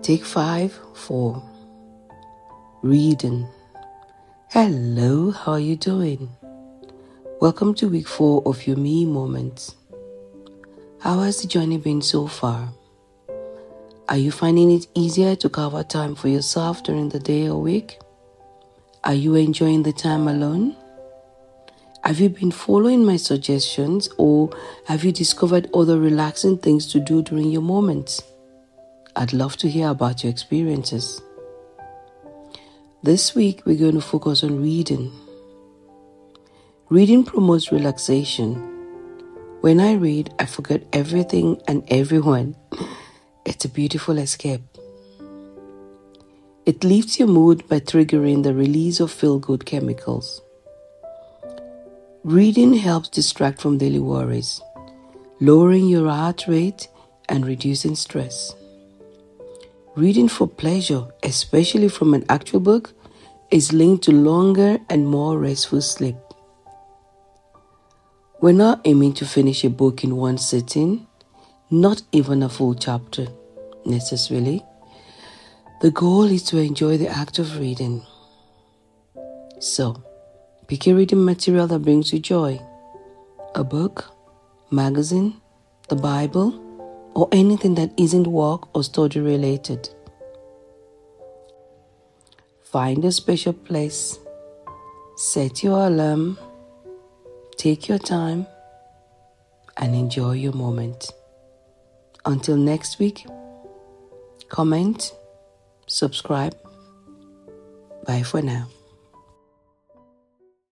Take 5 for reading. Hello, how are you doing? Welcome to week 4 of your Me Moments. How has the journey been so far? Are you finding it easier to carve out time for yourself during the day or week? Are you enjoying the time alone? Have you been following my suggestions, or have you discovered other relaxing things to do during your moments? I'd love to hear about your experiences. This week, we're going to focus on reading. Reading promotes relaxation. When I read, I forget everything and everyone. It's a beautiful escape. It lifts your mood by triggering the release of feel-good chemicals. Reading helps distract from daily worries, lowering your heart rate and reducing stress. Reading for pleasure, especially from an actual book, is linked to longer and more restful sleep. We're not aiming to finish a book in one sitting, not even a full chapter, necessarily. The goal is to enjoy the act of reading. So, pick a reading material that brings you joy. A book, magazine, the Bible, or anything that isn't work or study related. Find a special place, set your alarm, take your time, and enjoy your moment. Until next week, comment, subscribe. Bye for now.